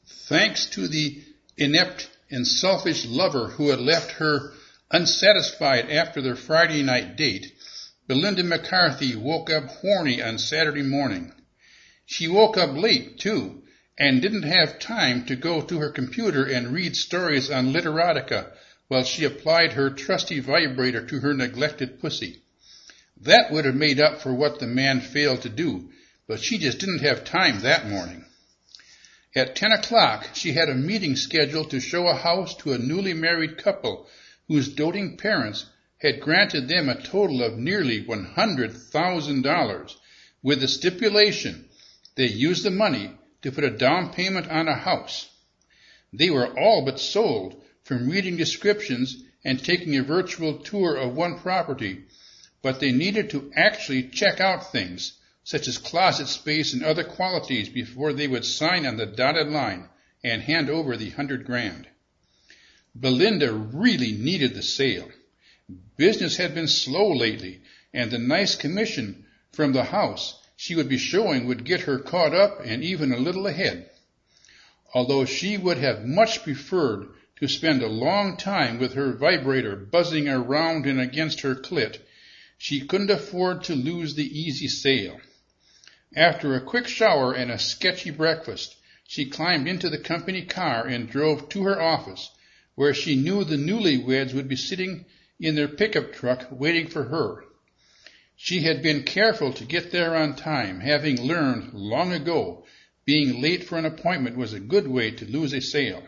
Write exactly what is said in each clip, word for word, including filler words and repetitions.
Thanks to the inept and selfish lover who had left her unsatisfied after their Friday night date, Belinda McCarthy woke up horny on Saturday morning. She woke up late, too, and didn't have time to go to her computer and read stories on Literotica while she applied her trusty vibrator to her neglected pussy. That would have made up for what the man failed to do, but she just didn't have time that morning. At ten o'clock, she had a meeting scheduled to show a house to a newly married couple whose doting parents had granted them a total of nearly one hundred thousand dollars, with the stipulation they use the money to put a down payment on a house. They were all but sold from reading descriptions and taking a virtual tour of one property, but they needed to actually check out things, such as closet space and other qualities, before they would sign on the dotted line and hand over the hundred grand. Belinda really needed the sale. Business had been slow lately, and the nice commission from the house she would be showing would get her caught up and even a little ahead. Although she would have much preferred to spend a long time with her vibrator buzzing around and against her clit, she couldn't afford to lose the easy sale. After a quick shower and a sketchy breakfast, she climbed into the company car and drove to her office, where she knew the newlyweds would be sitting in their pickup truck waiting for her. She had been careful to get there on time, having learned long ago being late for an appointment was a good way to lose a sale.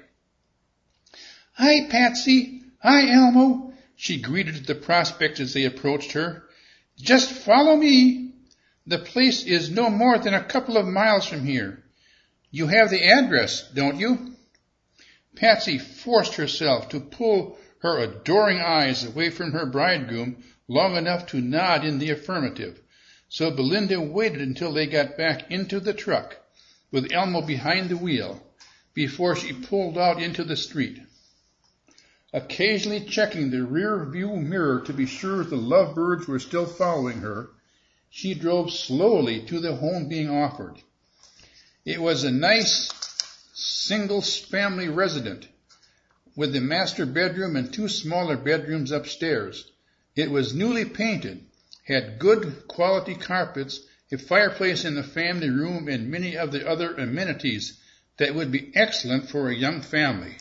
"Hi, Patsy. Hi, Elmo," she greeted the prospects as they approached her. "Just follow me. The place is no more than a couple of miles from here. You have the address, don't you?" Patsy forced herself to pull her adoring eyes away from her bridegroom long enough to nod in the affirmative, so Belinda waited until they got back into the truck, with Elmo behind the wheel, before she pulled out into the street. Occasionally checking the rear view mirror to be sure the lovebirds were still following her, she drove slowly to the home being offered. It was a nice single-family residence, with the master bedroom and two smaller bedrooms upstairs. It was newly painted, had good quality carpets, a fireplace in the family room, and many of the other amenities that would be excellent for a young family.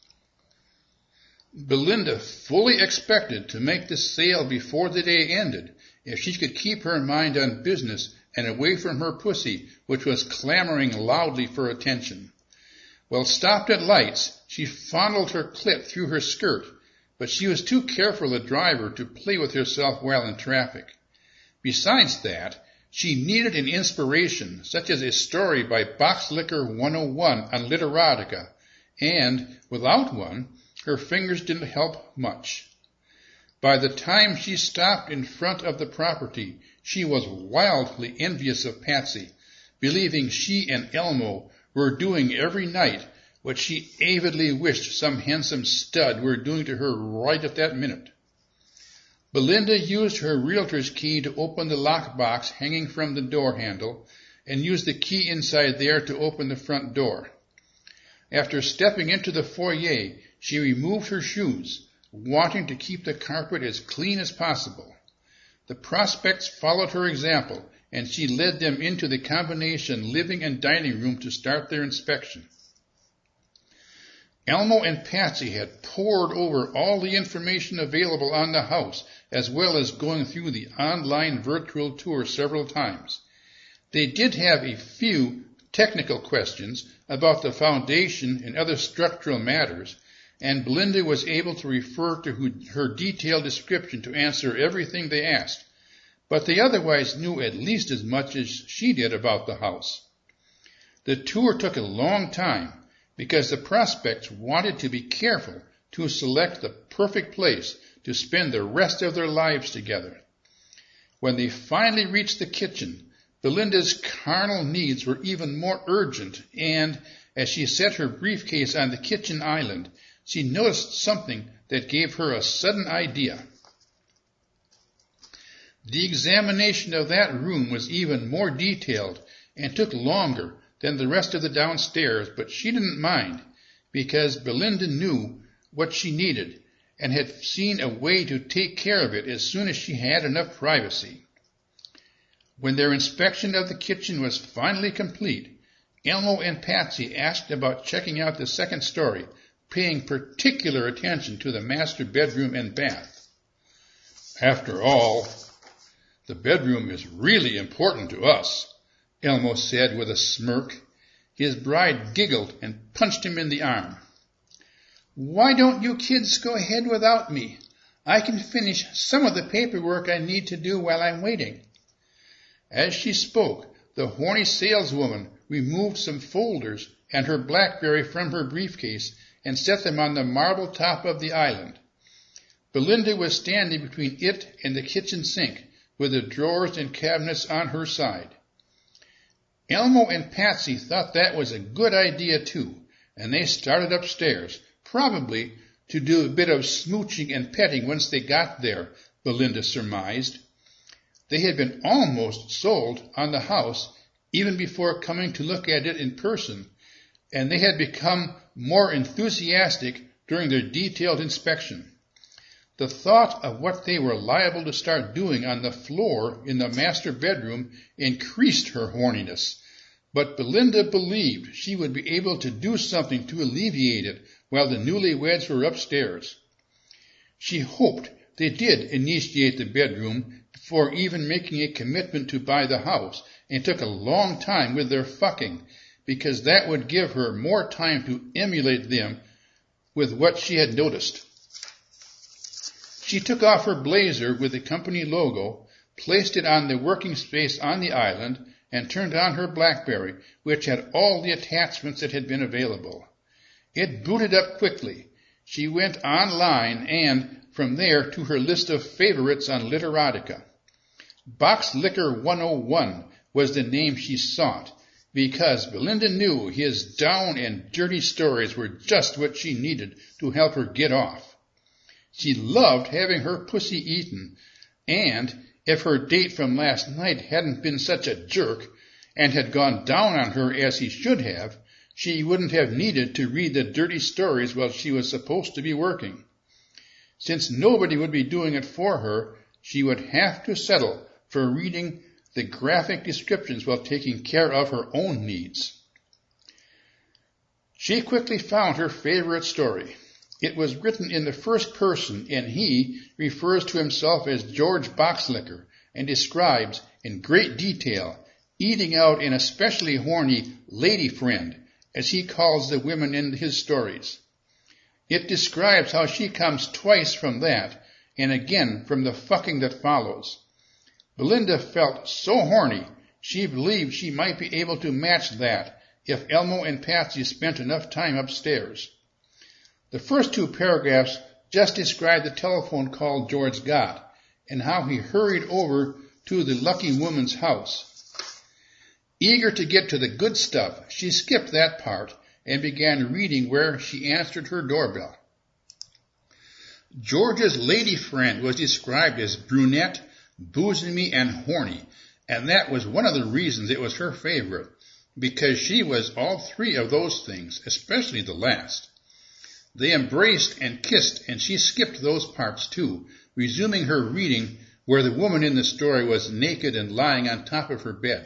Belinda fully expected to make the sale before the day ended if she could keep her mind on business and away from her pussy, which was clamoring loudly for attention. While stopped at lights, she fondled her clit through her skirt, but she was too careful a driver to play with herself while in traffic. Besides that, she needed an inspiration, such as a story by Box Liquor one oh one on Literotica, and, without one, her fingers didn't help much. By the time she stopped in front of the property, she was wildly envious of Patsy, believing she and Elmo were doing every night what she avidly wished some handsome stud were doing to her right at that minute. Belinda used her realtor's key to open the lockbox hanging from the door handle and used the key inside there to open the front door. After stepping into the foyer, she removed her shoes, wanting to keep the carpet as clean as possible. The prospects followed her example, and she led them into the combination living and dining room to start their inspection. Elmo and Patsy had pored over all the information available on the house, as well as going through the online virtual tour several times. They did have a few technical questions about the foundation and other structural matters, and Belinda was able to refer to her detailed description to answer everything they asked, but they otherwise knew at least as much as she did about the house. The tour took a long time because the prospects wanted to be careful to select the perfect place to spend the rest of their lives together. When they finally reached the kitchen, Belinda's carnal needs were even more urgent, and as she set her briefcase on the kitchen island, she noticed something that gave her a sudden idea. The examination of that room was even more detailed and took longer than the rest of the downstairs, but she didn't mind, because Belinda knew what she needed and had seen a way to take care of it as soon as she had enough privacy. When their inspection of the kitchen was finally complete, Elmo and Patsy asked about checking out the second story, paying particular attention to the master bedroom and bath. "After all, the bedroom is really important to us," Elmo said with a smirk. His bride giggled and punched him in the arm. "Why don't you kids go ahead without me? I can finish some of the paperwork I need to do while I'm waiting." As she spoke, the horny saleswoman removed some folders and her BlackBerry from her briefcase and set them on the marble top of the island. Belinda was standing between it and the kitchen sink, with the drawers and cabinets on her side. Elmo and Patsy thought that was a good idea too, and they started upstairs, probably to do a bit of smooching and petting once they got there, Belinda surmised. They had been almost sold on the house even before coming to look at it in person, and they had become more enthusiastic during their detailed inspection. The thought of what they were liable to start doing on the floor in the master bedroom increased her horniness, but Belinda believed she would be able to do something to alleviate it while the newlyweds were upstairs. She hoped they did initiate the bedroom before even making a commitment to buy the house, and took a long time with their fucking, because that would give her more time to emulate them with what she had noticed. She took off her blazer with the company logo, placed it on the working space on the island, and turned on her BlackBerry, which had all the attachments that had been available. It booted up quickly. She went online and, from there, to her list of favorites on Literotica. Box Licker one oh one was the name she sought, because Belinda knew his down and dirty stories were just what she needed to help her get off. She loved having her pussy eaten, and if her date from last night hadn't been such a jerk and had gone down on her as he should have, she wouldn't have needed to read the dirty stories while she was supposed to be working. Since nobody would be doing it for her, she would have to settle for reading the graphic descriptions while taking care of her own needs. She quickly found her favorite story. It was written in the first person, and he refers to himself as George Boxlicker and describes in great detail eating out an especially horny lady friend, as he calls the women in his stories. It describes how she comes twice from that, and again from the fucking that follows. Belinda felt so horny, she believed she might be able to match that if Elmo and Patsy spent enough time upstairs. The first two paragraphs just describe the telephone call George got and how he hurried over to the lucky woman's house. Eager to get to the good stuff, she skipped that part and began reading where she answered her doorbell. George's lady friend was described as brunette, bosomy, and horny, and that was one of the reasons it was her favorite, because she was all three of those things, especially the last. They embraced and kissed, and she skipped those parts too, resuming her reading where the woman in the story was naked and lying on top of her bed.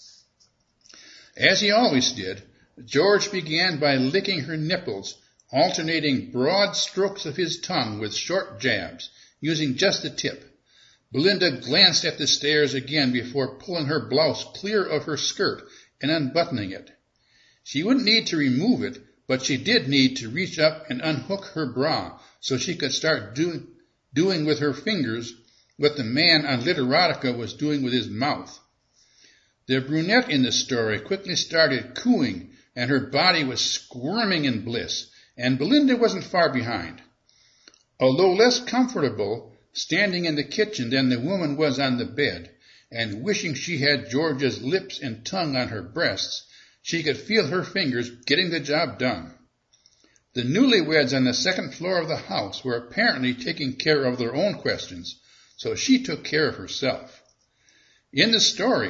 As he always did, George began by licking her nipples, alternating broad strokes of his tongue with short jabs, using just the tip. Belinda glanced at the stairs again before pulling her blouse clear of her skirt and unbuttoning it. She wouldn't need to remove it, but she did need to reach up and unhook her bra so she could start do, doing with her fingers what the man on Literotica was doing with his mouth. The brunette in the story quickly started cooing, and her body was squirming in bliss, and Belinda wasn't far behind. Although less comfortable standing in the kitchen than the woman was on the bed, and wishing she had George's lips and tongue on her breasts, she could feel her fingers getting the job done. The newlyweds on the second floor of the house were apparently taking care of their own questions, so she took care of herself. In the story,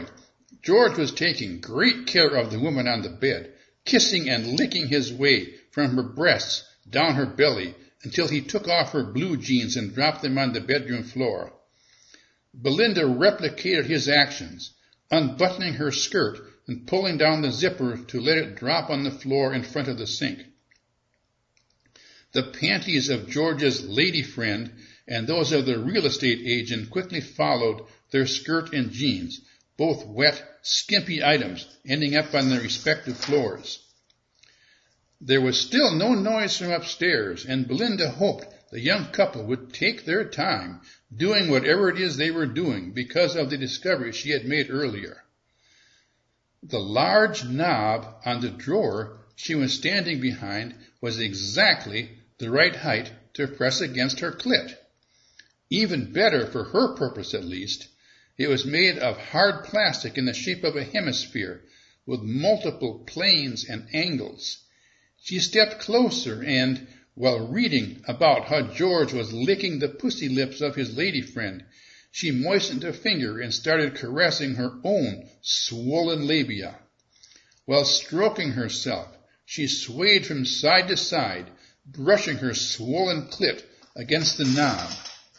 George was taking great care of the woman on the bed, kissing and licking his way from her breasts down her belly until he took off her blue jeans and dropped them on the bedroom floor. Belinda replicated his actions, unbuttoning her skirt and pulling down the zipper to let it drop on the floor in front of the sink. The panties of George's lady friend and those of the real estate agent quickly followed their skirt and jeans, both wet, skimpy items ending up on their respective floors. There was still no noise from upstairs, and Belinda hoped the young couple would take their time doing whatever it is they were doing because of the discovery she had made earlier. The large knob on the drawer she was standing behind was exactly the right height to press against her clit. Even better, for her purpose at least, it was made of hard plastic in the shape of a hemisphere with multiple planes and angles. She stepped closer and, while reading about how George was licking the pussy lips of his lady friend, she moistened a finger and started caressing her own swollen labia. While stroking herself, she swayed from side to side, brushing her swollen clit against the knob.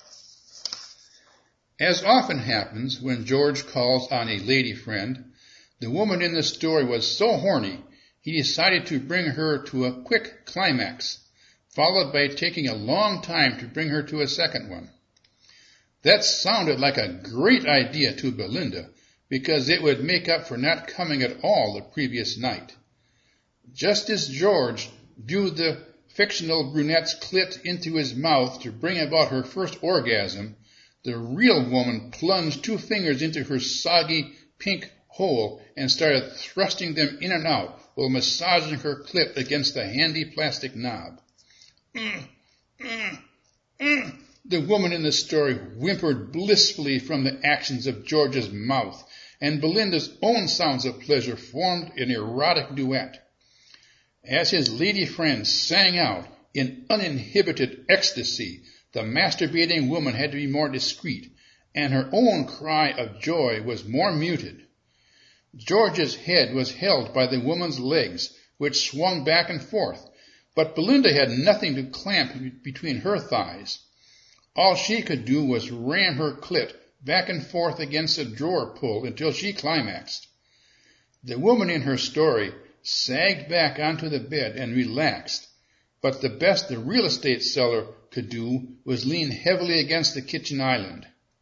As often happens when George calls on a lady friend, the woman in the story was so horny he decided to bring her to a quick climax, followed by taking a long time to bring her to a second one. That sounded like a great idea to Belinda, because it would make up for not coming at all the previous night. Just as George drew the fictional brunette's clit into his mouth to bring about her first orgasm, the real woman plunged two fingers into her soggy pink hole and started thrusting them in and out while massaging her clit against the handy plastic knob. Mm, mm, mm. The woman in the story whimpered blissfully from the actions of George's mouth, and Belinda's own sounds of pleasure formed an erotic duet. As his lady friend sang out in uninhibited ecstasy, the masturbating woman had to be more discreet, and her own cry of joy was more muted. George's head was held by the woman's legs, which swung back and forth, but Belinda had nothing to clamp between her thighs. All she could do was ram her clit back and forth against a drawer pull until she climaxed. The woman in her story sagged back onto the bed and relaxed, but the best the real estate seller could do was lean heavily against the kitchen island.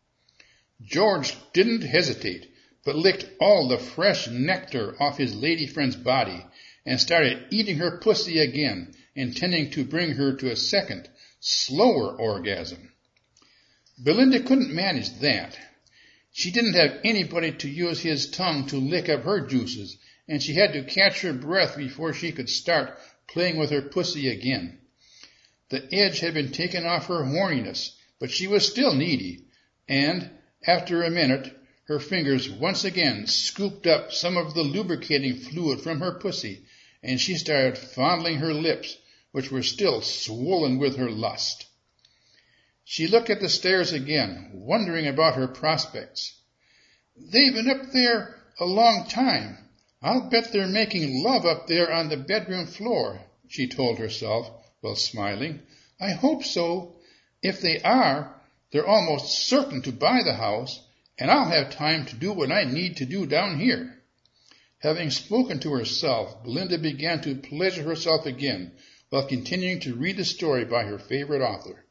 George didn't hesitate, but licked all the fresh nectar off his lady friend's body and started eating her pussy again, intending to bring her to a second, slower orgasm. Belinda couldn't manage that. She didn't have anybody to use his tongue to lick up her juices, and she had to catch her breath before she could start playing with her pussy again. The edge had been taken off her horniness, but she was still needy, and, after a minute, her fingers once again scooped up some of the lubricating fluid from her pussy, and she started fondling her lips, which were still swollen with her lust. She looked at the stairs again, wondering about her prospects. "They've been up there a long time. I'll bet they're making love up there on the bedroom floor," she told herself while smiling. "I hope so. If they are, they're almost certain to buy the house, and I'll have time to do what I need to do down here." Having spoken to herself, Belinda began to pleasure herself again while continuing to read the story by her favorite author.